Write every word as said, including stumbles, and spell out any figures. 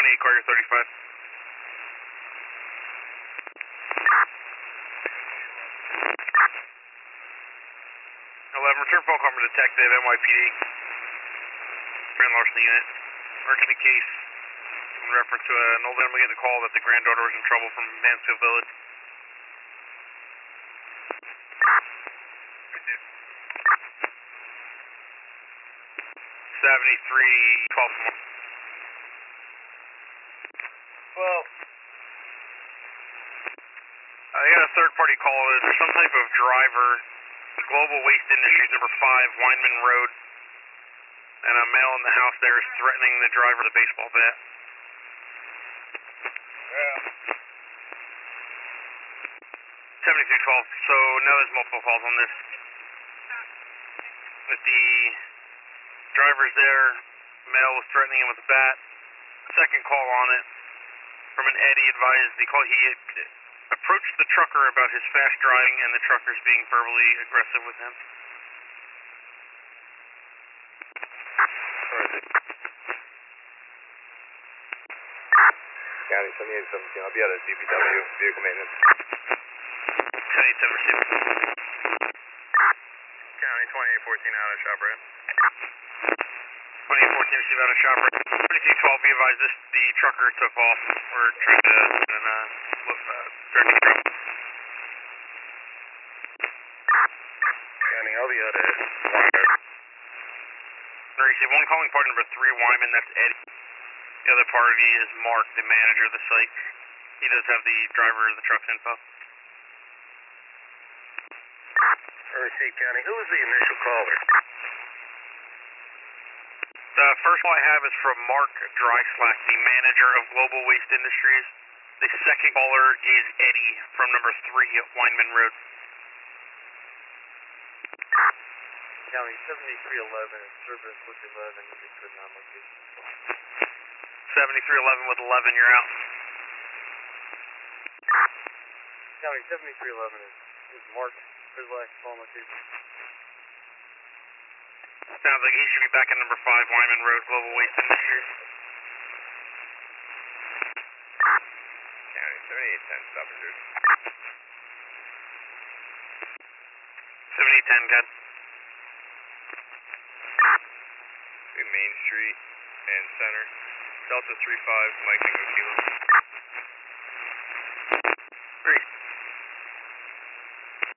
twenty-eight, Carrier thirty-five. eleven, return phone call from Detective, N Y P D. Grand larceny unit. Urgent a case in reference to an old gentleman getting a call that the granddaughter was in trouble from Mansfield Village. seventy-three, twelve. Well, I got a third party call. There's some type of driver, Global Waste Industries, number five, Weinman Road, and a male in the house there is threatening the driver with a baseball bat. yeah. seventy-two twelve, so now there's multiple calls on this. With the drivers there, male was threatening him with a bat. Second call on it from an Eddie advised the call he had approached the trucker about his fast driving and the truckers being verbally aggressive with him. County seventy-eight seventeen, I'll be out of D P W, vehicle maintenance. seventy-eight seven received. County twenty-eight fourteen out of shop, right? twenty-eight fourteen received out of shop. twenty-two twelve, be advised this, the trucker took off. We're trying to and, uh, look, uh, direct truck. County, I'll be out of Wyman. Receive one calling party number three, Wyman, that's Eddie. The other party is Mark, the manager of the site. He does have the driver of the truck's info. Receive, County. Who was the initial caller? The first one I have is from Mark Dryslack, the manager of Global Waste Industries. The second caller is Eddie from number three at Weinman Road. County seventy-three eleven is service with eleven, you just could not location. seventy-three eleven with eleven, you're out. County seventy-three eleven is, is Mark Dryslack phone location. Sounds like he should be back at number five, Wyman Road, Global Waste Industries. County seventy-eight ten, stop and do. seventy-eight ten, good. Main Street and Center. Delta three five, Mike Tango Kilo.